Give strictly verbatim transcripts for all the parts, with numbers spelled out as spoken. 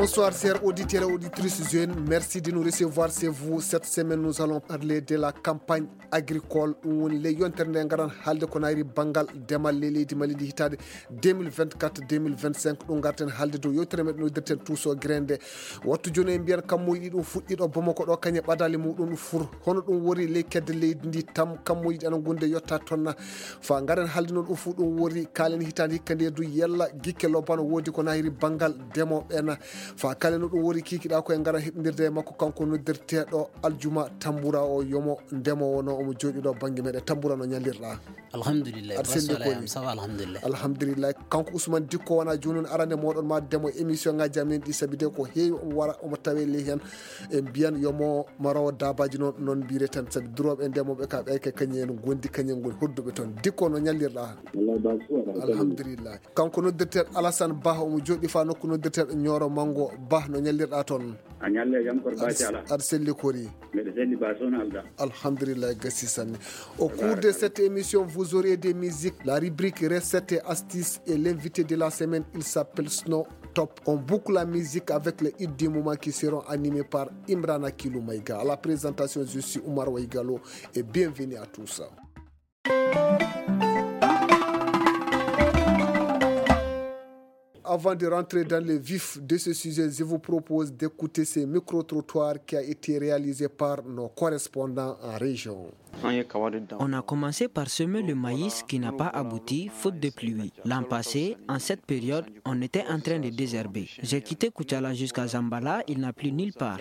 Bonsoir chers auditeurs et auditrices jeunes, merci de nous recevoir chez vous. Cette semaine nous allons parler de la campagne agricole où les yonterne ngaran halde ko nairi bangal demal leledi malidi hitade deux mille vingt-quatre deux mille vingt-cinq ɗum garten halde do yotere med no dirten tuso grende wattu joni en mbiyan kammo yiɗi ɗum fuɗɗiɗo Bamako ɗo kañe ɓadali muɗum fur hono ɗum wori ley kedde leydi ndi tam kammo yiɗi ana gunde yotta tonna fa garen halde noon ɗum fu ɗum wori kalen hitande hikka nde du yella gikke lobano wodi ko nairi bangal demoɓe ena fa kalen no ɗum wori kikiɗa koye gara heɓdirde e makko kanko noddirteɗo Aljuma Tambura o yomo ndemowo no omo jooɗi ɗo banggue meɗen Tambura no ñallirɗa. Alhamdulillah sawa alhamdulillah alhamdulillah kanko Ousmane Dikko wona joni arande moɗon ma demo émission ngaji amen ɗi sabi de ko heewi omo wara omo tawe ley hen e mbiyan yomo marawo dabaji noon noon mbire tan sabi duroɓe ndemoɓe ka ɓeyke kañen gondi kañen goni hodduɓe toon Dikko no ñallirɗa. alhamdulillah kanko noddirteɗo Alassane Ba omo jooɗi fa nokku noddirteɗo Nioro Mango Ba no ñallirɗa toon. a ñalle jam koto basi ala aɗa selli kori mbeɗa selli ba sona alda. alhamdulillah gassi sanne. Au cours de cette émission vous aurez des musiques, la rubrique recettes et astuces et l'invité de la semaine il s'appelle Snow Top. On boucle la musique avec les hits du moment qui seront animés par Imrana Kilou Maïga. À la présentation je suis Oumar Waïgalo et bienvenue à tous. Avant de rentrer dans le vif de ce sujet, je vous propose d'écouter ce micro-trottoir qui a été réalisé par nos correspondants en région. On a commencé par semer le maïs qui n'a pas abouti faute de pluie. L'an passé, en cette période, on était en train de désherber. J'ai quitté Koutiala jusqu'à Zambala, il n'a plu nulle part.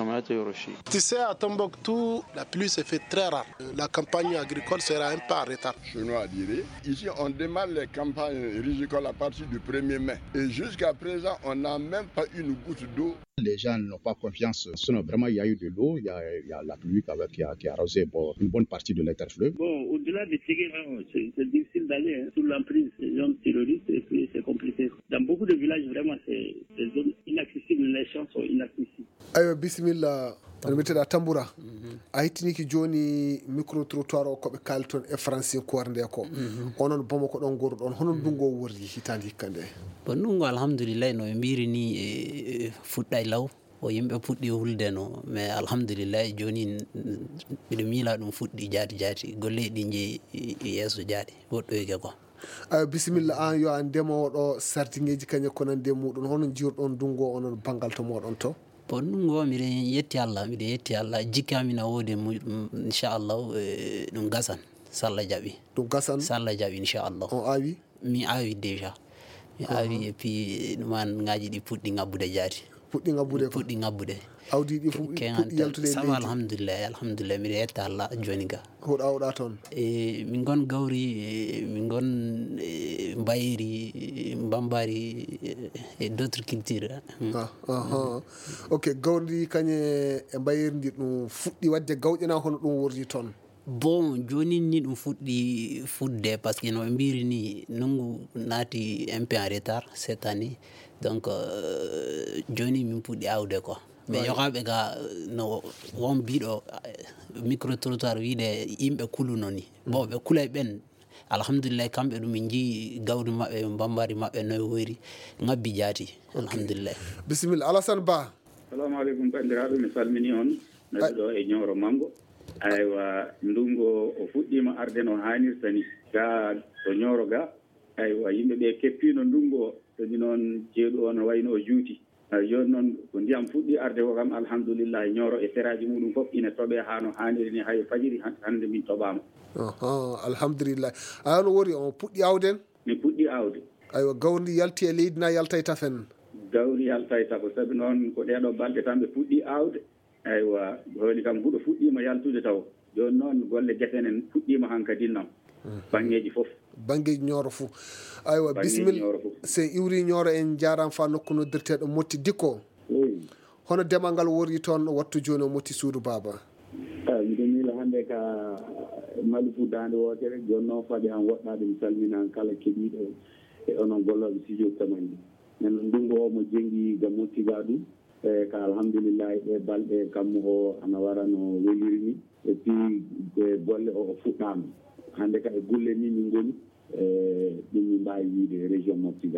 Tu sais, à Tombouctou, la pluie se fait très rare. La campagne agricole sera un peu en retard. Chinois dirait, ici on démarre les campagnes agricoles à partir du premier mai. Et jusqu'à présent, on n'a même pas une goutte d'eau. Les gens n'ont pas confiance. Sinon, vraiment, il y a eu de l'eau, il y a, il y a la pluie qui a, qui a arrosé bon, une bonne partie de l'interfleuve. Bon, au-delà de Ségé, c'est difficile d'aller hein, sous l'emprise des hommes terroristes et puis c'est compliqué. Dans beaucoup de villages, vraiment, c'est des zones inaccessibles, les champs sont inaccessibles. Ayo, bismillah. On metteɗa Tambura a hettiniki joni micro trottoir o koɓe kaali toon e français koore nde ko onon Bamako ɗon goruɗon hono ndungo worri hitande hikka nde. Bon ndungo alhamdulillah no ɓe mbiri ni e fuɗɗay law o yimɓe puɗɗi hulde no mais alhamdulillah joni mbiɗo miila ɗum fuɗɗi jaati jaati golle ɗi jeeyi yeeso jaaɗi woɗɗoyke quoi. ayo bisimilla an yo an ndemowo ɗo sardiŋeji kañe ko nande muɗum hono jiurɗon ndungo onon banggal to moɗon to. bon ndungo miɗen yetti Allah miɗen yetti Allah jikkami na woodi muɗum inchallah ɗum gasan so Allah jaaɓi ɗum gasan so Allah jaaɓi inchallah. on awi mi awi déjà mi awi et puis ɗuman ngaji ɗi puɗɗi ngabbude jaati puɗɗi ngabbude ko puɗɗi ngabbude awdi ɗi fu puɗɗi yaltude leydi sawa alhamdulillah alhamdulillah miɗo yetta Allah joni ga hoɗo awɗa toon e min gon gawri min gon mbayeri mbambari et d'autres cultures. ah, ah, ok gawri kañe e mbayeri ndi ɗum fuɗɗi wadde gawƴana hono ɗum wordi toon. bon joni ni ɗum fuɗɗi fudde par ce que no ɓe mbiri ni nungu naati un peu en retard cette année donc euh, joni min puɗɗi awde quoi mais yokaɓe ga no won mbiɗo micro trottoir wiide yimɓe kuluno ni bon ɓe kulay ɓen alhamdulillah kamɓe ɗum min jii gawri maɓɓe mbambari maɓɓe no woyri ngabbi jaati alhamdulillah. bisimilla Alassane Ba. salamu aleykum bandiraɓe mi salmini on neɗɗo ɗo e Nioro Mango. aywa ndungo o fuɗɗima arde no hannirta ni ga to Nioro ga aywa yimɓe ɓe keppino ndungo o toni noon jeeɗu o no wayno o juuti joni noon ko ndiyam fuɗɗi arde ko kam alhamdulillah Nioro e seraji muɗum fof ina toɓe ha no hanniri ni hay fajiri hande min toɓama. alhamdulillah ano wori on puɗɗi awden. mi puɗɗi awde. aywa gawri yalti e leydi na yalta e tafen. gawri yalta e tafo saabi noon ko ɗeɗo balɗe tan ɓe puɗɗi awde aywa holi kam huɗo fuɗɗima yaltude taw joni noon golle guesen en puɗɗima hankadi noon bangeji fof bangeji Nioro fo aywa bisimilla se iwri Nioro en jaram fa nokku noddirteɗo Motti Dikko hono demal ngal wori toon wattu joni o Motti suudu baba. miɗo miila hande ka Malifu dande wotere joni noon faɗi han woɗɗade mi salminan kala keeɗiɗo e onon golloɓe studio tamandi nen ndungu o mo jengi ga Motti ga ɗum e ka alhamdulillah ɓe balɗe kammo o ana wara no weliri ni et puis e golle o fuɗɗama hande ka e gulle ni min goni e ɗum min mbawi wiide région Motti ga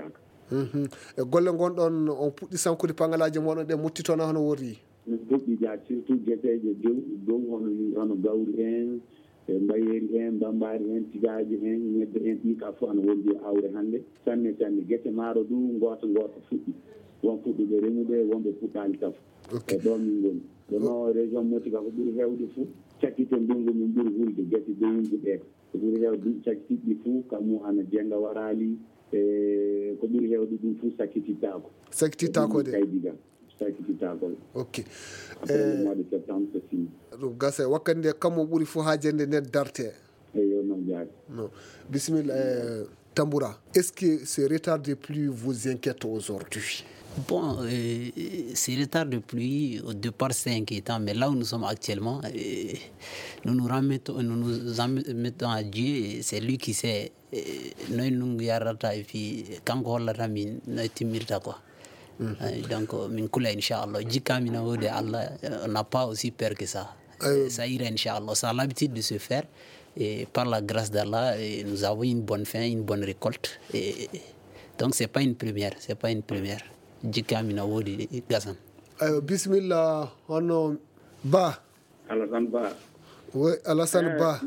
e golle gonɗon on puɗɗi sankude pangalaji moɗon ɗe mutti toon hono wori min puɗɗi ja surtout gueseje dow dow hono hono gawri hen e mbayeri hen bambari hen tigaji hen ñebbe hen ɗi ka fof ana wondi awre hannde sanne sanne guese maaro du goto goto fuɗɗi won fuɗɗiɓe remude wonɓe puɗɗali taf e ɗo min goni ɗono région Motika ko ɓuuri hewde fof cakkite ndungu min ɓuuri hulde guese dowuji ɗe ko ɓuuri hewde ɗum cakkitiɗɗi fof kammu ana jenga warali e ko ɓuuri hewde ɗum fof sakkitittako sakkitittako de kaydiga sakkitittako ok e mois de septembre so fini ɗum gasa wakkati nde kammo ɓuuri fof hajende nden darte eyo noon jaari non bisimilla e Tamboura, est-ce que ce retard de pluie vous inquiète aujourd'hui? Bon, euh, ces retards de pluie, au départ, c'est inquiétant, mais là où nous sommes actuellement, euh, nous nous remettons, nous nous en mettons à Dieu, c'est lui qui sait. Nous nous yarata et puis quand on l'a ramené, nous timidita quoi. Donc, min kula inshallah, jika mina de Allah, on n'a pas aussi peur que ça. Euh, ça ira inshallah, ça a l'habitude de se faire. Et par la grâce d'Allah, nous avons une bonne fin, une bonne récolte. Et donc, c'est pas une première, c'est pas une première. Jikamina wodi gasan. Ayo bismillah hono ba. Alassane Ba. Oui, Alassane Ba.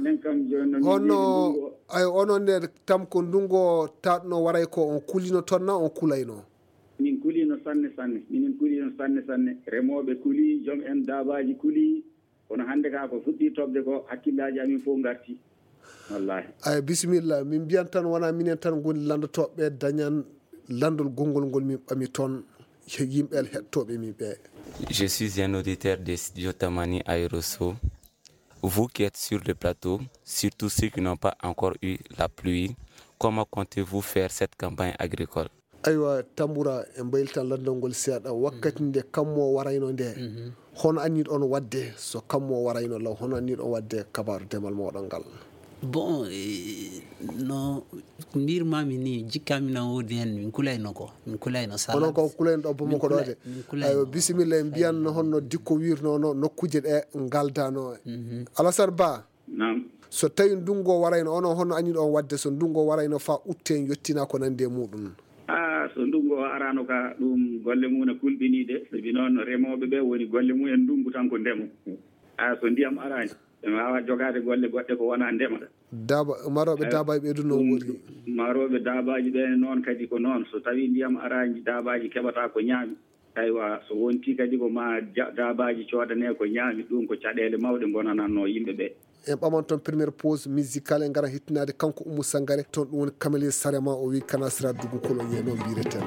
Hono ayo ono nder tam ko ndungo tatno waray ko on kulino tonna on kulayno. Min kulino sanne sanne, min kulino sanne sanne. Remoɓe kuli, jom en dabaji kuli. Kono hande ka ko fuɗɗi tobde ko hakkillaji amin fof garti. Wallahi. Ayo bismillah min mbiyan tan wona minen tan goni landotoɓe dañan landol gongol ngol min ɓami toon yimɓe hettoɓe min ɓe. Je suis un auditeur de Studio Tamani Aéroso. Vous qui êtes sur le plateau, surtout ceux qui n'ont pas encore eu la pluie, comment comptez-vous faire cette campagne agricole? Aywa Tamboura en mbaylitan landol ngol seeɗa wakkati nde kammo warayno nde hono anniɗo on wadde so kammo warayno law hono anniɗo on wadde kabaru demal moɗon ngal. Bon, no mbir mami ni jikkamina wodi hen min kulayno ko min kulayno sala onon ko kulayno ɗo bomo ko ɗo de ayo bisimilla en mbiyanno honno dikko wirnono nokkuje ɗe ngaldano Alassane Ba nam so tawi ndungo warayno onon honno anniɗo on wadde so ndungo warayno fa utte yettina ko nande muɗum. Ah, so ndungo arano ka ɗum golle mum ne kulɓinide sabi noon remoɓe ɓe woni golle mum en ndungu tan ko ndemo ah so ndiyam arani ɓe wawa jogade golle goɗɗe ko wona ndema daba maroɓe dabaji ɓe ɗum noon woni maroɓe dabaji ɓe noon kadi ko noon so tawi ndiyam arani dabaji keɓata ko ñaami aywa so wonti kadi ko ma dabaji coodane ko ñaami ɗum ko caɗele mawɗe gonananno yimɓe ɓe. En ɓaman toon premiére pause musicale e gara hittinade kanko Oumou Sangaré toon ɗum woni Camélie Sarema o wi kanasira dugu koloñe noon mbireten.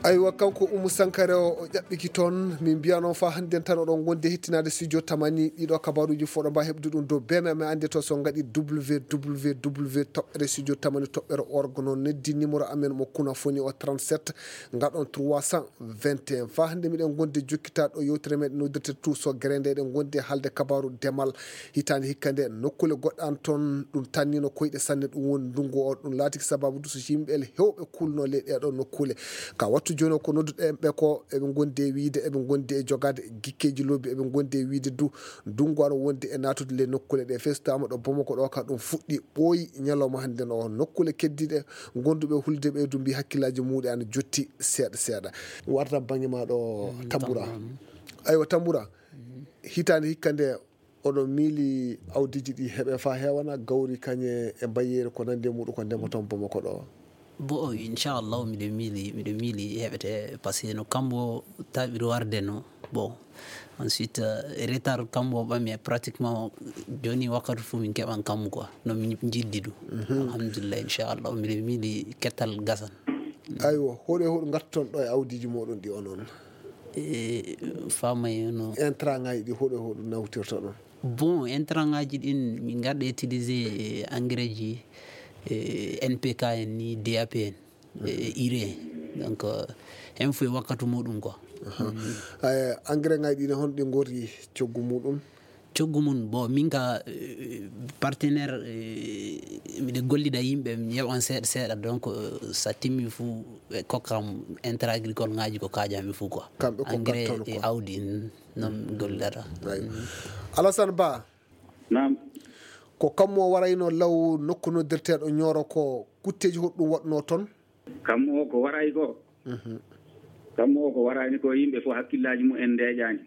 aywa kanko Oumou Sankare o ƴaɓɓiki toon min mbiya noon fa hannden tan oɗon gonde hettinade studio tamani ɗiɗo kabaruji foɗo mba heɓde ɗum dow B M M ande to so gaɗi w w w toɓɓere studio tamani toɓɓere org noon neddi numéro amen mo kuna foni o trente-sept gaɗon trois cent vingt et un fa hande miɗen gonde jokkitaɗo yewtere meɗen noddirte tout so guerende eɗen gonde haalde kabaru demal hitande hikka nde nokkule goɗɗan toon ɗum tannino koyɗe sanne ɗum woni ndungu o ɗum laatiki sababu du so yimɓe hewɓe kulno le ɗeɗon nokkule ka wattu joni ko nodduɗen ɓe ko eɓe gondi e wiide eɓe gondi e jogade gikkeji lobbi eɓe gondi e wiide du ndungu aɗa wondi e natude le nokkule ɗe festama ɗo Bamako ɗo ka ɗum fuɗɗi ɓooyi ñalawma hande o nokkule keddiɗe gonduɓe hulde ɓe du mbi hakkillaji muɗe ana jotti seeɗa seeɗa warta banggue ma ɗo Tamboura aywa Tamboura hitande hikka nde oɗon miili awdiji ɗi heeɓe fa heewana gawri kañe e mbayyeri ko nande muɗum ko ndema toon Bamako ɗo bo inchallah miɗo miili miɗo miili heɓete par ce que no kambo taɓiri warde no bon ensuite retard kambo ɓami pratiquement joni wakkati fo min keɓan kammu quoi no min jiddi ɗum alhamdulillah inchallah miɗo miili kettal gasan aywa hoɗo e hoɗo garton ɗo e awdiji moɗon ɗi onon e famay no intrant ngaji ɗi hoɗo e hoɗo nawtirta ɗon bon intrant ngaji ɗin min garɗa utiliser engrais ji N P K en ni D A P en urée donc hen fo e wakkatu muɗum quoi engrais ngaji ɗine hono ɗi gori coggu muɗum coggu mum bon min ka partenaire miɗe gollida yimɓe mi yeɓan seeɗa seeɗa donc sa timmi fou ɓe kokkam intrant agricole ngaji ko kajami fou quoi engrais e awdi noon gollidata Alassane Ba nam ko kammo warayno law nokku noddirteɗo Nioro ko kutteji hoɗɗum waɗno toon kammo o ko waray ko kammo o ko warani ko yimɓe fof hakkillaji mum en ndeeƴani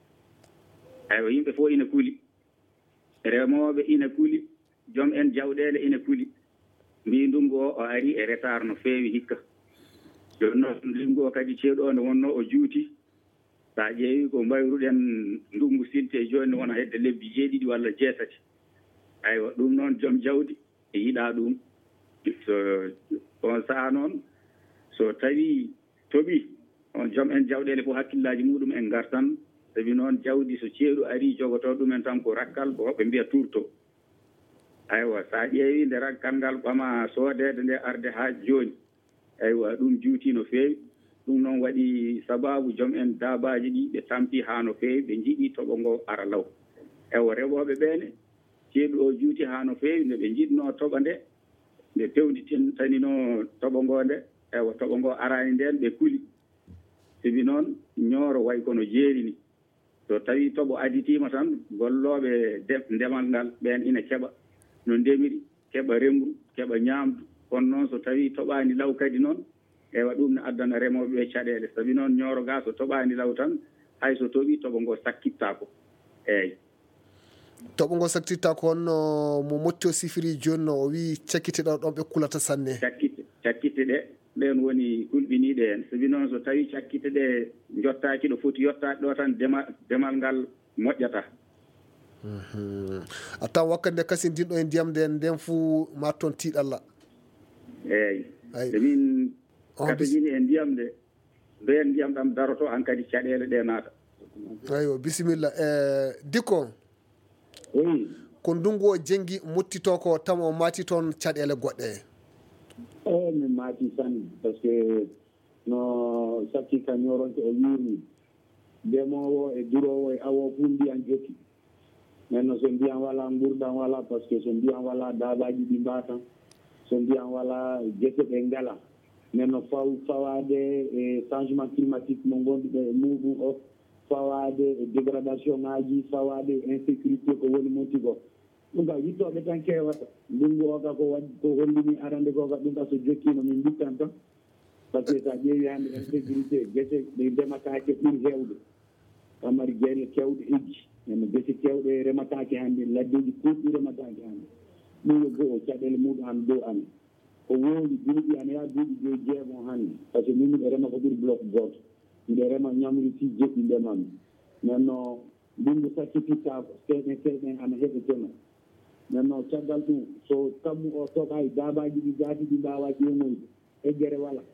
aywa yimɓe fof ina kuuli remoɓe ina kuuli joom en jawɗele ina kuuli mbi ndungu o o ari e retard no feewi hikka joni noon ndungu o kadi ceeɗu o nde wonno o juuti sa ƴeewi ko mbayruɗen ndungu silti e joni wona hedde lebbi jeeɗiɗi walla jeetati aywa ɗum noon joom jawdi e yiɗa ɗum so on saha noon so tawi toɓi on joom en jawɗele fof hakkillaji muɗum en gartan sabi noon jawdi so ceeɗu ari jogoto ɗumen tan ko rakkal ko ɓe mbiya tourto aywa sa ƴeewi nde rakkal ngal ɓama soodede nde arde ha joni aywa ɗum juuti no feewi ɗum noon waɗi sababu joom en dabaji ɗi ɓe tampi ha no feewi ɓe jiiɗi toɓo ngo ara law aywa rewoɓe ɓene ceeɗu o juuti ha no feewi nde ɓe jiɗno toɓa nde nde pewditanino toɓo ngo nde ewa toɓo ngo arani nden ɓe kuuli sibi noon Nioro way kono jeerini so tawi toɓo aditima tan golloɓe ndemal ngal ɓen ina keɓa no ndemiri keɓa remru keɓa ñamdu kono noon so tawi toɓani law kadi noon ewa ɗum ne addana remoɓe ɓe caɗele sabi noon Nioro ga so toɓani law tan hay so toɓi toɓo ngo sakkittako eyyi toɓo ngo saktitta ko honno mo motti o sifiri joni no o wi cakkite ɗo ɗon ɓe kulata sanne cakkite cakkite ɗe ɓen woni kulɓiniɗe hen sabi noon so tawi cakkite ɗe jottaki ɗo foti yottade ɗo tan demal demal ngal moƴƴata a taw wakkati nde kasi ndinɗo e ndiyam nde nden fou ma toon tiiɗalla eyyi so min katojini e ndiyam nde ɓen ndiyam ɗam daroto han kadi caɗele ɗe naata aywa bisimilla e Dicko oui ko ndungu o jenggi mottito ko tam o maati toon caɗele goɗɗe e min maati tan par ce que no sakki ka ñoronte o yurni ndemowo e durowo e awo fuu ndiyan jokki maintenant so ndiyan wala gurdam wala par ce que so ndiyan wala dabaji ɗi mbatan so ndiyan wala guese ɗe ngala maintenant faw fawade e changement climatique mo gonduɗo e muɗum o fawade e dégradation ngaji fawade e insécurité ko woni monti ko ɗum ka yittoɓe tan kewata ndungu o ka ko waɗi ko hollini arande ko ka ɗum ka so jokkino min bittan tan par ce que sa ƴeewi hande insécurité guese ɗe rematake ɓuuri hewde kamari gueɗe kewɗe eggi neno guese kewɗe rematake hande laddeji kuuɗɗi rematake hande ɗum yo goo caɗele muɗum han dow amen ko wondi duuɓi ana yaa duuɓi joyi jeegom hande par ce que min miɗe rema ko ɓuuri bloc goto miɗe rema ñamri si jeɗɗi ndemami maintenant ndungu sakkitittako seeɗen seeɗen ana heɓeteno maintenant caggal ɗum so kammu o toɓay dabaji ɗi jaati ɗi mbawa ƴeemoyde eggere wala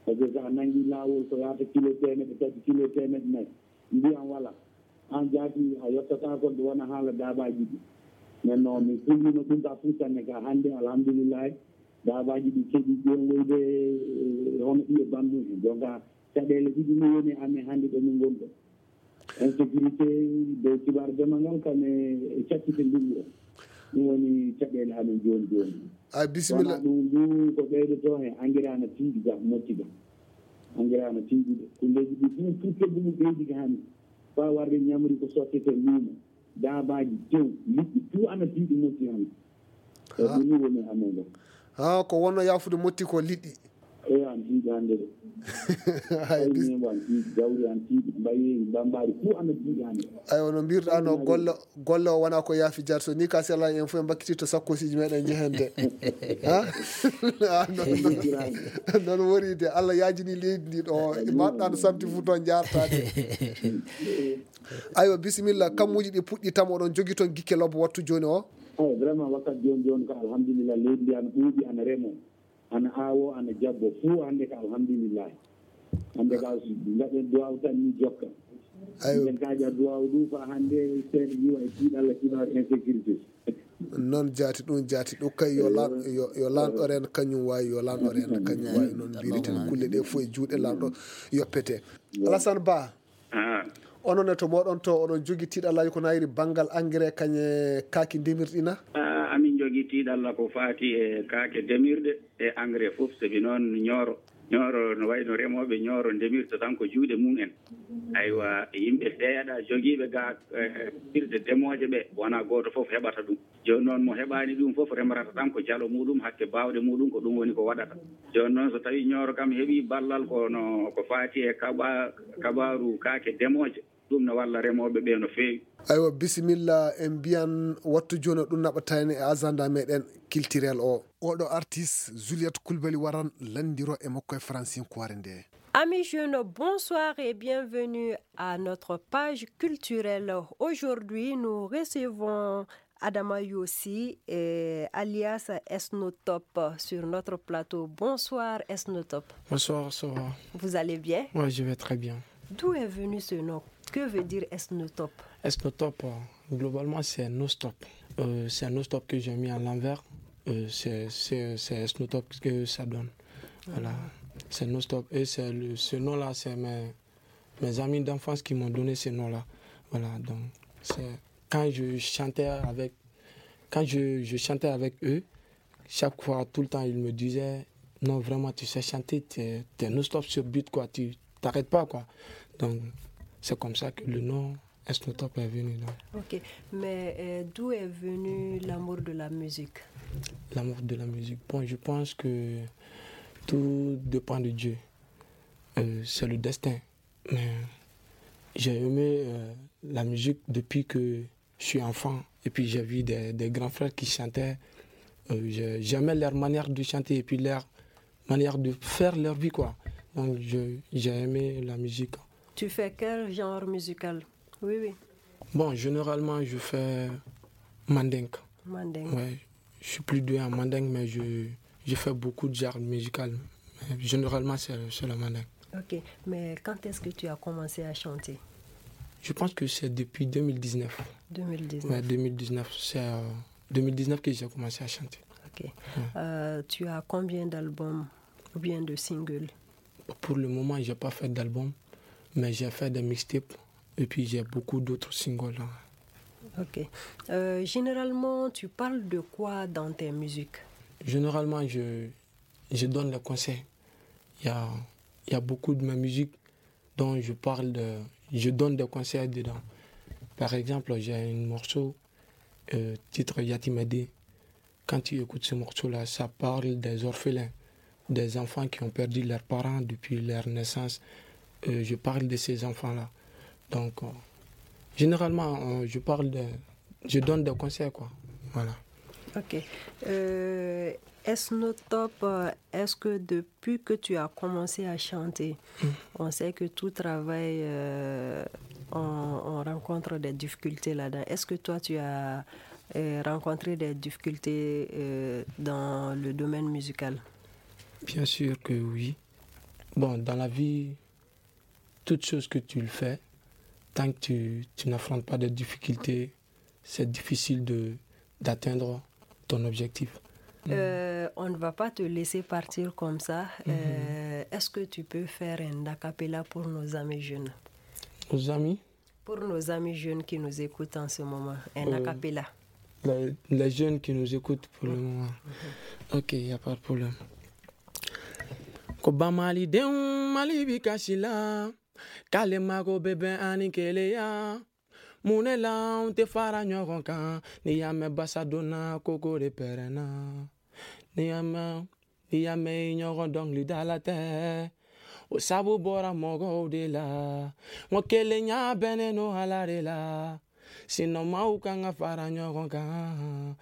par ce que sa nangi laawol ko yaata kilo temeɗe tati kilo temeɗe nayyi ndiyam wala an jaati a yettata kon ɗo wona haala daabaji ɗi men noon mi pullino ɗum ka futanne ka hannde alhamdulillahi daabaji ɗi keeɗi ƴeewoyde hono ɗi e bandum en jonka caɗele ɗiɗi ni woni amen hannde ɗo min gonɗo insécurité dow kibar demal ngal kam e cakkite ndungu o ɗum woni caɗele amen joni joni a bisimilla ɗum ɗum ko ɓeydoto he engrais ana tiiɗi ga motti ga engrais ana tiiɗi ɗe kulleji ɗi ɗum tout keddumu ɓeydi ga hanni fa warde ñamri ko sottete luumo daabaji tew liɗɗi tout ana tiiɗi motti hanni e ɗum ni woni amen ɗo ha ko wonno yafude motti ko liɗɗi eyi an tiiɗi hannde ɗo ayimo an tiiɗi gawri an tiiɗi mbayi bambari fuu ana tiiɗi hannde aywa no mbirɗa no golle golle o wona ko yaafi jar so ni ka sela en fof e mbakkiti to sakkosiji meɗen jehende ha noon woni de Allah yajini leydi ndi ɗo maɗɗa no samti fu toon jartade aywa bisimilla kammuji ɗi puɗɗi tam oɗon jogui toon guikke lobbo wattu joni o eyi vraiment wakkati joni joni ko alhamdulillah leydi ndi ana ɓuuɓi ana remo ana aawo ana jabbo fuu hannde ka alhamdulillahi hannde ka gaɗen duwaw tan ni jokka en kaja duwaw ɗum fa hannde seeɗa yiwa e tiiɗalla tiiɗa insécurité noon jaati ɗum jaati ɗum kay yo lan yo lanɗo ren kañum wawi yo lanɗo ren kañum wawi noon mbiriten kulle ɗe fof e juuɗe lanɗo yoppete Alassane Ba onon e to moɗon to oɗon jogui tiiɗallaji ko nayri banggal engrais kañe kaaki ndemirɗina amin jogui tiiɗalla ko faati e kaake demirɗe e engrais fof sabi noon ñooro ñooro no wayno remoɓe ñooro ndemirta tan ko juuɗe mum en aywa yimɓe seeɗa joguiɓe ga irde demoje ɓe wona goto foof heɓata ɗum joni noon mo heɓani ɗum foof remrata tan ko jalo muɗum hakke bawɗe muɗum ko ɗum woni ko waɗata joni noon so tawi ñooro kam heeɓi ballal kono ko faati e kaɓa kabaru kaake demoje ɗum no walla remoɓe ɓe no feewi aywa bisimilla en mbiyan wattu joni ɗum naɓatani e agenda meɗen culturel o oɗo artiste Juliette Coulibaly waran landiro e makko e francinkoire nde. Amis jeunes, bonsoir et bienvenue à notre page culturelle. Aujourd'hui, nous recevons Adama Yossi, eh, alias Esnotop, sur notre plateau. Bonsoir Esnotop. Bonsoir, ça va. Vous allez bien? Oui, je vais très bien. D'où est venu ce nom? Que veut dire Esnotop? Esnotop, globalement, c'est no-stop. Euh, c'est un no-stop que j'ai mis à l'envers. Euh, c'est Esnotop que ça donne. Voilà. Mm-hmm. C'est no-stop. Et le, ce nom-là, c'est mes, mes amis d'enfance qui m'ont donné ce nom-là. Voilà. Donc, c'est quand je chantais avec, quand je, je chantais avec eux, chaque fois, tout le temps, ils me disaient, non, vraiment, tu sais chanter, tu es no-stop sur but, quoi. Tu t'arrêtes pas, quoi. Donc, c'est comme ça que le nom Esnotop est venu. Là. Ok, mais euh, d'où est venu l'amour de la musique? L'amour de la musique. Bon, je pense que tout dépend de Dieu. Euh, c'est le destin. Mais j'ai aimé euh, la musique depuis que je suis enfant. Et puis j'ai vu des, des grands frères qui chantaient. Euh, J'aimais leur manière de chanter et puis leur manière de faire leur vie, quoi. Donc j'ai aimé la musique. Tu fais quel genre musical? Oui, oui. Bon, généralement, je fais mandingue. Mandingue. Ouais, je suis plus doué en mandingue, mais je, je fais beaucoup de genres musicaux. Mais généralement, c'est le mandingue. Ok, mais quand est-ce que tu as commencé à chanter? Je pense que c'est depuis deux mille dix-neuf. deux mille dix-neuf. Ouais, deux mille dix-neuf. C'est euh, deux mille dix-neuf que j'ai commencé à chanter. Ok. Ouais. Euh, tu as combien d'albums ou bien de singles? Pour le moment, je n'ai pas fait d'album, mais j'ai fait des mixtapes et puis j'ai beaucoup d'autres singles. Là. Ok. Euh, généralement, tu parles de quoi dans tes musiques? Généralement, je, je donne des conseils. Il y a, il y a beaucoup de mes musiques dont je parle de... Je donne des conseils dedans. Par exemple, j'ai un morceau, euh, titre Yatimede. Quand tu écoutes ce morceau-là, ça parle des orphelins, des enfants qui ont perdu leurs parents depuis leur naissance. Euh, je parle de ces enfants-là. Donc, euh, généralement, euh, je parle de... Je donne des conseils, quoi. Voilà. Ok. Euh, Esnotop, est-ce que depuis que tu as commencé à chanter, mm. on sait que tout travail, euh, on, on rencontre des difficultés là-dedans. Est-ce que toi, tu as euh, rencontré des difficultés euh, dans le domaine musical? Bien sûr que oui. Bon, dans la vie, toute chose que tu le fais, tant que tu, tu n'affrontes pas de difficultés, c'est difficile de, d'atteindre ton objectif. Euh, on ne va pas te laisser partir comme ça. Mm-hmm. Euh, est-ce que tu peux faire un a cappella pour nos amis jeunes? Nos amis? Pour nos amis jeunes qui nous écoutent en ce moment, un euh, a cappella. Les, les jeunes qui nous écoutent pour le moment. Mm-hmm. Ok, il n'y a pas de problème. Koba mali deun mali bikashila kale mago bebe ani keleya munela unte fara nyogon kan ni yame basadona koko de perena ni yame ni yame nyogon dong li dalate o sabu bora mogo de la mo kele nya beneno halare la sinon mau kanga fara nyogon kan.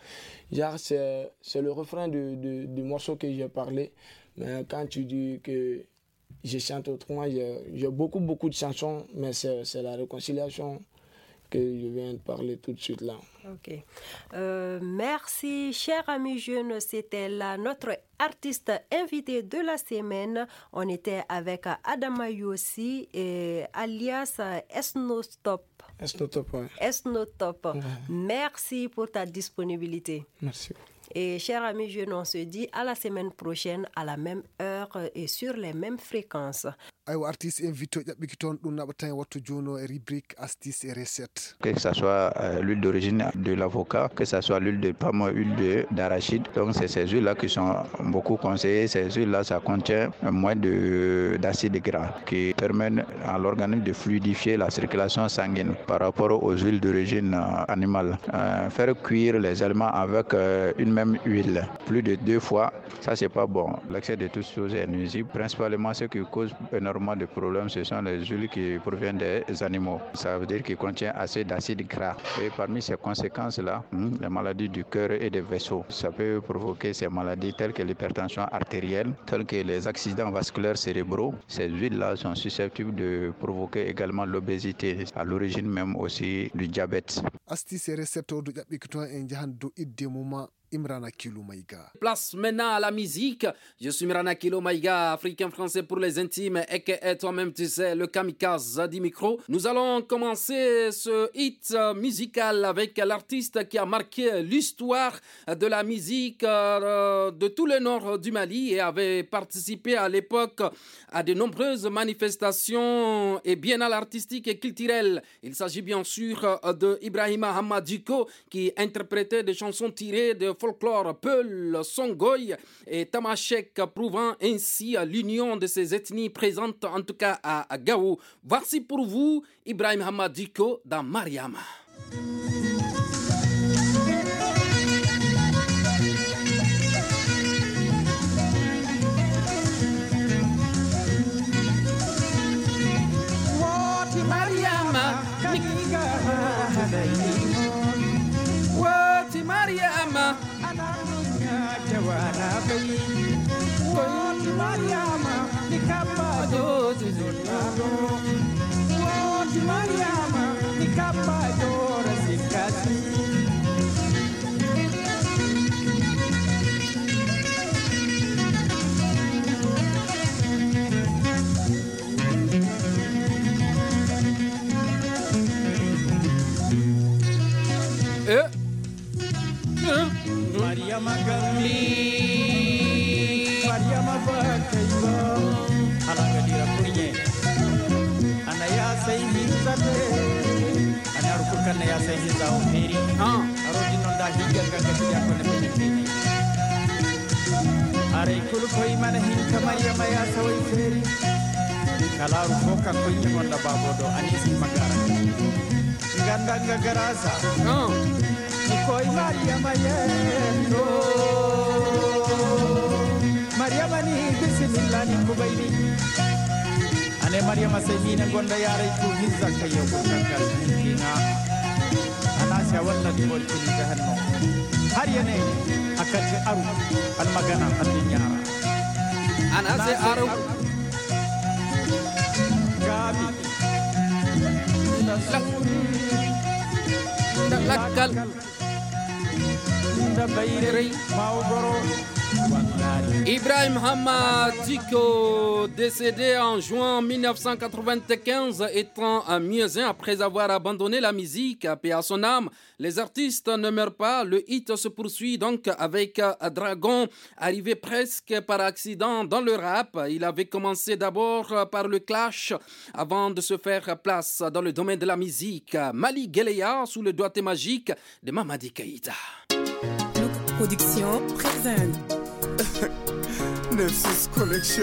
C'est c'est le refrain du, du, du morceau que j'ai parlé. Mais quand tu dis que je chante autrement, j'ai beaucoup, beaucoup de chansons, mais c'est la réconciliation que je viens de parler tout de suite là. Ok. Euh, merci, chers amis jeunes. C'était là notre artiste invité de la semaine. On était avec Adama Yossi, et alias Esnostop. Esnotop, oui. Esnotop. Ouais. Merci pour ta disponibilité. Merci. Et chers amis jeunes, on se dit à la semaine prochaine, à la même heure et sur les mêmes fréquences. aywa artiste invité ƴaɓɓiki toon ɗum naɓatan wattu jono e rubrique astuce et recette. Que ce soit euh, l'huile d'origine de l'avocat, que ce soit l'huile de palme, l'huile d'arachide. Donc c'est ces huiles-là qui sont beaucoup conseillées. Ces huiles-là, ça contient moins d'acide gras qui permettent à l'organisme de fluidifier la circulation sanguine par rapport aux huiles d'origine euh, animale. Euh, faire cuire les aliments avec euh, une même huile plus de deux fois, ça c'est pas bon. L'excès de toutes choses est nuisible. Principalement ce qui cause énormément de problèmes, ce sont les huiles qui proviennent des animaux. Ça veut dire qu'il contient assez d'acide gras. Et parmi ces conséquences-là, hmm, les maladies du cœur et des vaisseaux, ça peut provoquer ces maladies telles que l'hypertension artérielle, telles que les accidents vasculaires cérébraux. Ces huiles-là sont susceptibles de provoquer également l'obésité, à l'origine même aussi du diabète. Astuce et recette du ƴaɓɓiki toon en jahan dow idde muma Imrana Kilo Maïga. Place maintenant à la musique. Je suis Imrana Kilo Maïga, africain français pour les intimes, et que toi-même tu sais, le kamikaze du micro. Nous allons commencer ce hit musical avec l'artiste qui a marqué l'histoire de la musique de tout le nord du Mali et avait participé à l'époque à de nombreuses manifestations et biennales artistiques et culturelles. Il s'agit bien sûr de Ibrahima Hamadiko qui interprétait des chansons tirées de folklore Peul, Songoy et Tamashek, prouvant ainsi l'union de ces ethnies présentes en tout cas à Gao. Voici pour vous Ibrahim Hamadiko dans Mariama. Mariama, Wati Mariama, Jawara Bay, Wati Mariama, Nikamba Dozi Zonado, Wati Mariama, Nikamba Dora Sikati. Mariama Gamli, Mariama Bakaiba, Alanga dira kunye, Anaya sayi zate, Anaru kukana ya sayi za oferi, Arodi nonda higa gaga tiya kone penepene. Are ikulu koi mana hinka Mariama ya sayi feri, Kalaru foka koi ngonda babodo anisi magara. Ganda gagaraza, Nikoi Mariama yendo, Mariama ni bismillah ni kubaini. Ane Mariama sayyina gonda yara itu hizza kayo kanga kina. Anasya walla di bol kini gahanno. Hariyane akati aru almagana adinyara. Anase aru gabi. Lakal Bayre mau goro wallahi Ibrahim Hamma Diko, décédé en juin mille neuf cent quatre-vingt-quinze, étant un muezzin après avoir abandonné la musique, paix à son âme. Les artistes ne meurent pas, le hit se poursuit donc avec Dragon, arrivé presque par accident dans le rap. Il avait commencé d'abord par le clash avant de se faire place dans le domaine de la musique. Mali Geleya sous le doigté magique de Mamadi Keïta. Production présente. neuf six Collection.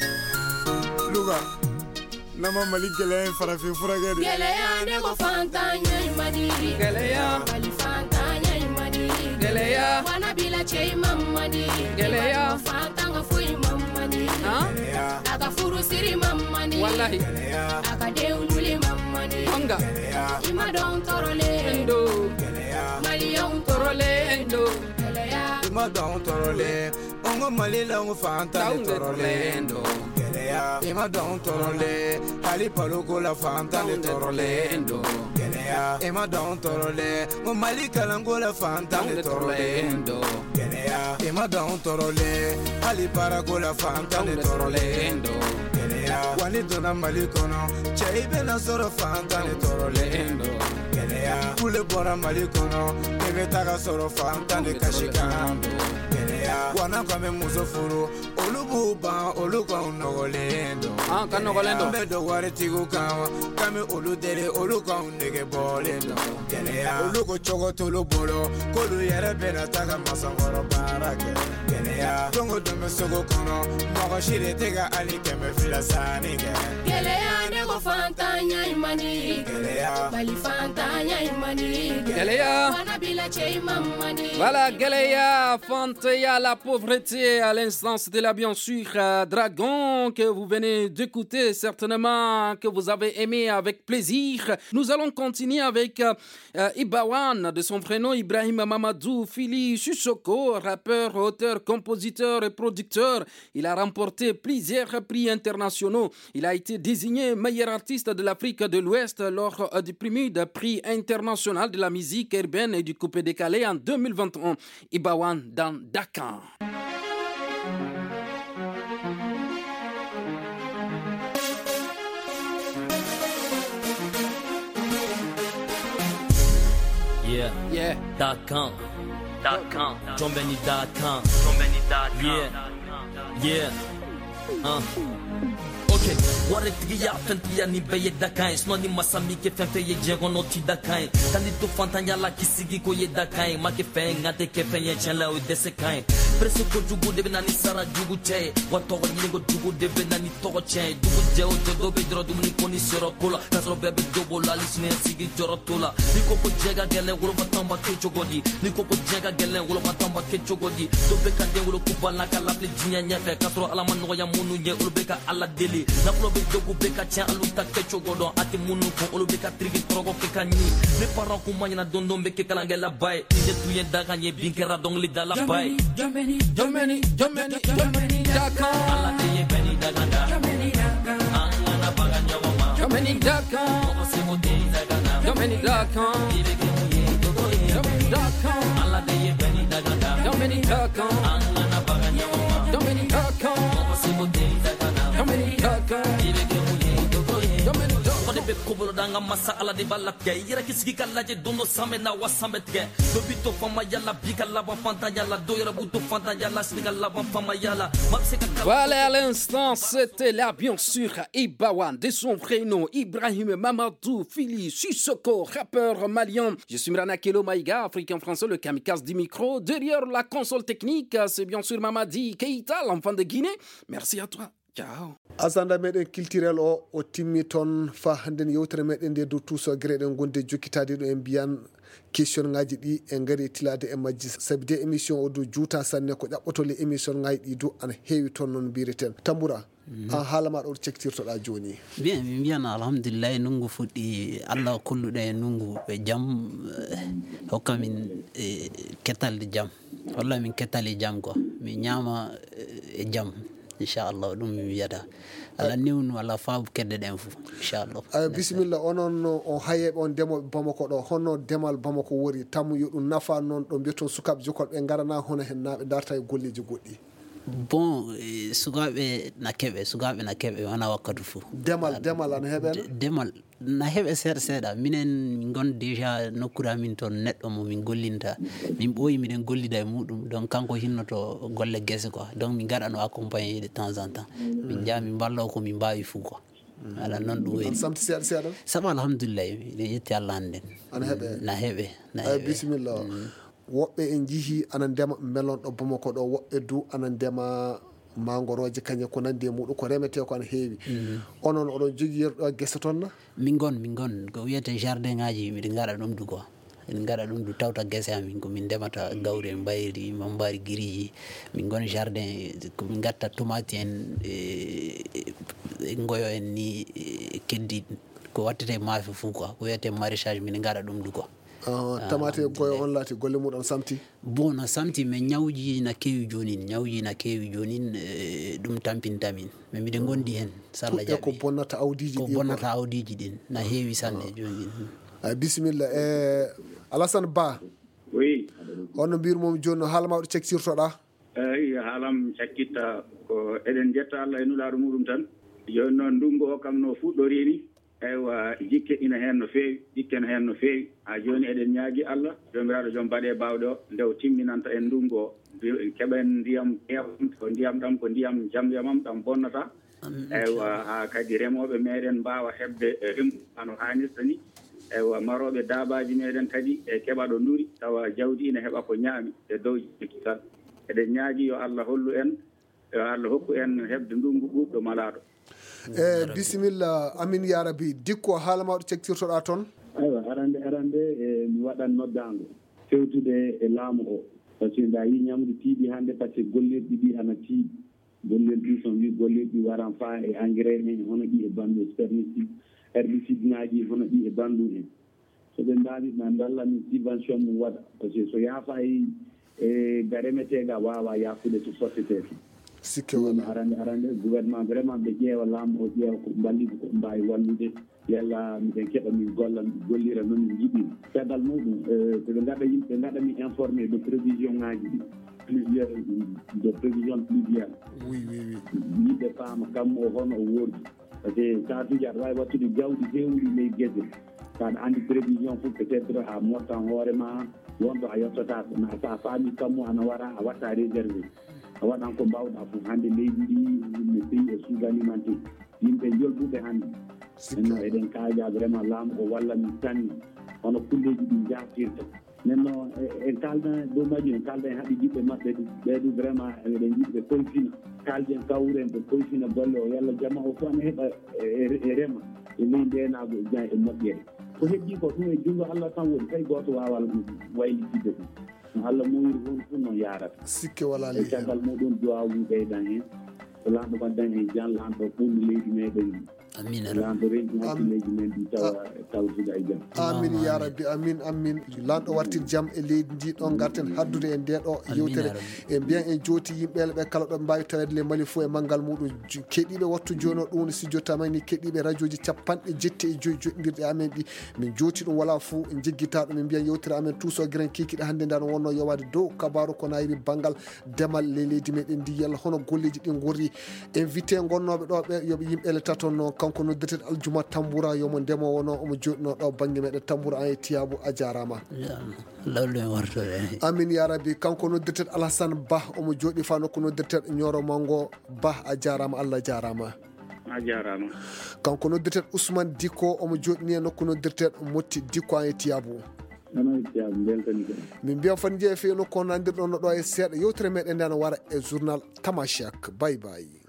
Luga. Nama Mali Geleya farafin furaga de. Geleya ne ko fantanya imadi. Geleya. Mali fantanya imadi. Geleya. Wana bila chei mamadi. Geleya. Fantanga fui mamadi. Ha? Aka furu siri mamadi. Wallahi. Aka deunuli mamadi. Anga. Ima don torole. Endo. Mali yon torole. Endo. Ima don torole. Ongo Mali la ongo fantanya torole. Endo. Ima don torole, Ali Palugo la fanta de torolendo. Ima don torole, Mo Mali Kalango la fanta de torolendo. Ima don torole, Ali Parago la fanta de torolendo. Wani dona Mali kono, Chaibe na soro fanta de torolendo. Kule bora Mali kono, Ebe taga soro fanta de kashikando. Wana kame musofuru, Olubu ba Oluka unogolendo. Ah, kan nogolendo. Ambe do wari tigu kawa, kame oludere Oluka unege bolendo. Oluko chogo tolo bolo, kolu yere bena taga masangoro barake. Tongo dome sogo kono, mogo shire tega ali keme filasani ge. Geleya ne ko fantanya imani. Geleya. Bali fantanya imani. Geleya. Wana bila chei mamadi. Voilà, Geleya, Fantaya, la pauvreté. À l'instant, c'était là bien sûr euh, Dragon que vous venez d'écouter, certainement que vous avez aimé avec plaisir. Nous allons continuer avec euh, euh, Ibawan, de son prénom Ibrahim Mamadou Fili Sissoko, rappeur, auteur, compositeur et producteur. Il a remporté plusieurs prix internationaux. Il a été désigné meilleur artiste de l'Afrique de l'Ouest lors euh, du premier prix international de la musique urbaine et du coupé décalé en deux mille vingt et un. Ibawan dans Dakar. Yeah, yeah, Dakar, Dakar, John Benny Dakar, John Benny Dakar, yeah, yeah, uh. Okay, ware tigi ya fenti ya ni beye dakai sno ni masami ke fente ye jego no ti dakai kandi to fantanya la kisigi ko ye dakai ma ke fe ngate ke fe ye chala o dese kai preso ko jugu de benani sara jugu che wa to ko ni go jugu de benani to ko che jugu je o de do be dro dum ni ko ni soro kola kasro be be do bola li sine sigi joro tola ni ko ko jega gele wuro batamba ke jogodi ni ko ko jega gele wuro batamba ke jogodi do be ka de wuro kubala kala ple jinya nya fe kasro ala man no ya munu nye ul be ka ala deli na flow be dogu be ka chen alu ta ke chogodo ati munu ko ulu be ka trigi trogo ke ka ni les parents ko manya dondo be ke kala ngela bay ni tu yen daga nye binkera dong li dala bay Germany Germany Germany Germany Dakar ala te ye beni daga da Germany Dakar ana baga nyawa ma Germany Dakar ko se mo te daga na Germany Dakar Germany Dakar ala te ye beni daga da Germany Dakar ana baga nyawa ma Germany Dakar ko se mo te daga na Germany Dakar Kode be kobolo danga masa ala de balapke yera kisigi kalaje dono same na wasametke do bito fama yalla bika lava fanta yalla do yera buto fanta yalla sniga lava fama yalla Voilà, à l'instant, c'était là bien sûr Ibawan, de son prénom Ibrahim Mamadou Fili Sissoko, rappeur malien. Je suis Mirana Kelo Maïga, africain français, le kamikaze du micro. Derrière la console technique, c'est bien sûr Mamadi Keïta, l'enfant de Guinée. Merci à toi. Ciao. Azanda meɗen culturel o o timmi toon fa hannden yewtere meɗen nde dow tuuso gueɗen gonde jokkitade ɗo en mbiyan question ngaji ɗi e ngari tilade e majji sabi de émission o dow juuta sanne ko ƴaɓɓotole émission ngaji ɗi dow ana heewi toon noon mbireten Tamboura an haala maɗa oɗo cektirtoɗa joni. Bien mi mbiyan alhamdulillahi nungu fuɗɗi Allah kolluɗo e nungu ɓe jaam hokka min kettalde jaam walla min kettali jaam quoi mi ñaama e jaam inchallah ɗum mi wiyata ala niwnu ala faabu kedde ɗen fof inchallah. uh, bisimilla onon on hayeɓe on ndemoɓe Bamako ɗo honno ndemal Bamako wori tammu yo ɗum nafa noon ɗo mbiyaton sukaɓe jokolɓe garana hono hen naɓe darta e golleji goɗɗi. bon sukaɓe na keɓe sukaɓe na keɓe wona wakkatu fou demal demal ana heɓeno demal na heɓe seeɗa seeɗa minen min gon déjà nokkura min toon neɗɗo mo min gollinta min ɓooyi miɗen gollida e muɗum donc kanko hinnoto golle guese quoi donc min gaɗano accompagné de temps en temps min jaa min ballo ko min mbawi fou quoi ala noon ɗum woni samti seeɗa seeɗa sabu alhamdoulillahi miɗen yetti allah anden ana heɓe na heɓe na heɓe bisimilla woɓɓe en jiihi ana ndema melonɗo Bamako ɗo woɓɓe du ana ndema mangoroje kañe ko nandi e muɗum ko remete ko ana heewi onon oɗon jogui yerɗo guese toon na min gon min gon ko wiyete jardin ngaji miɗen gaɗa ɗum du quoi en gaɗa ɗum du tawta guese amin komin ndemata gawri en mbayri mambari guiriji min gon jardin komin gatta tomate en e goyo en ni keddi ko wattete maafe fou quoi ko wiyete maraîchage min gaɗa ɗum du quoi tamate goyo on laati golle muɗum samti bon no samti mais ñawji na keewi jonin ñawji na keewi jonin ɗum tampintamin mais miɗen gondi hen sarla jaɓi ko bonnata awdiji ko bonnata awdiji ɗin na heewi sanne jonin bisimilla e Alassane Ba oui on mbirmomi joni no haala mawɗo cektirtoɗa eyi haalam cakkitta ko eɗen jetta Allah e nulaɗo muɗum tan joni noon ndungu o kam no fuɗɗori ni eywa jikke ina heen no feewi jikke no heen no feewi ha joni eɗen ñaagui Allah jomiraɗo joom mbaɗe bawɗe o nde o timminanta en ndungu o keɓen ndiyam ƴeewam ko ndiyam ɗam ko ndiyam jamyamam ɗam bonnata eywa ha kadi remoɓe meɗen mbawa heɓde remu ano hannirta ni eywa maroɓe daabaji meɗen kadi e keɓa ɗo nduri tawa jawdi ina heeɓa ko ñaami e dow jikki tan eɗen ñaagui yo Allah hollu en yo Allah hokku en heɓde ndungu ɓuuɓɗo malaɗo e bisimilla amin ya rabbi dikko haala mawɗo cektirtoɗa toon aywa arande arande e mi waɗan noddago fewtude e laamu o par ce que nda yi ñamde tiiɗi hannde par ce que gollirɗi ɗi ana tiiɗi gollirɗi son wi gollirɗi waran fa e engrais en hono ɗi e bandu spermicide herbicide ngaji hono ɗi e bandu en so ɓe mbawi ma dallami subvention mum waɗa par ce que so yaafa e ga remetega wawa yafude to fottete sikke wona arande arande gouvernement vraiment ɓe ƴeewa laamu o ƴeewa ko balliɓe ko mbawi wallude yalla miɗen keeɓa min golla gollira noon min jiɗiri caggal muɗum soɓe gaɗa yimɓe gaɗa mi informé de prévision ngaji ɗi pluvial de prévision pluvial oui oui oui yimɓe paama kam o hono o woodi par ce que satuji aɗa wawi wattude jawdi hewndi ley guese saɗa andi prévision fof peut être a mottan hoorema wonɗo a yettota na sa faami kammo ana wara a watta réservé a waɗan ko mbawɗa fof hannde leydi ndi yimɓe pays e sous-alimenté yimɓe jolɓuɓe hannde nenno eɗen kaaja vraiment laamu o walla min tanni hono kulleji ɗi jaftirta nenno en kalda dow majji en kalda en haaɓi jiɓɓe maɓɓe ɗi ɓeeɗo vraiment eɗen jiɗi ɓe koyfina kalden kawren ɓe koyfina golle o yalla jama o fof ana heeɓa e rema e ley ndenago e jan e moƴƴere ko heɓƴi ko ɗum e junngo Allah tan woni tawi goto wawa waylitide ɗum no Allah mowiri hon fof noon yarata sikke wala e caggal muɗum duwawu ɓeyɗan hen ko lamɗo waddan hen jan lamɗo ɓurni leydi meɗen amina lamɗo renki hakkileji men ɗi tawa tawtuɗa e jaam amin ya rabbi amin amin lanɗo wartir jaam e leydi ndi ɗon garten haddude e ndeɗo yewtere e mbiyan en jooti yimɓeɓe ɓe kala ɗo mbawi tawede le Mali fo e manggal muɗum keɗiɓe wattu joni o ɗum si jottamani keɗiɓe radio ji capanɗe jetti e joyi joɗidirɗe amen ɗi min jooti ɗum wala fo jeggita ɗum min mbiyan yewtere amen tuuso gueɗen kikiɗe hannde nda no wonno yowade dow kabaru ko nayri banggal demal le leydi meɗen ndi yalla hono golleji ɗi gurri invité gonnoɓe ɗo ɓe yooɓe yimɓele tatonno kanko noddeten Aljuma Tamboura yomo ndemowo no omo joɗino ɗo banggue meɗen Tamboura an e Tiyabou a jarama lawlu en wartode amin ya rabbi kanko noddeten Alassane Ba omo joɗi fa nokko noddeten Nioro Mango Ba a jarama Allah jarama a jarama kanko noddeten Ousmane Diko omo joɗini e nokko noddeten Motti Diko an e Tiyabou min mbiyan fan jeeya fewi nokko nandirɗon no ɗo e seeɗa yewtere meɗen nde no wara e journal Tamashek bye bye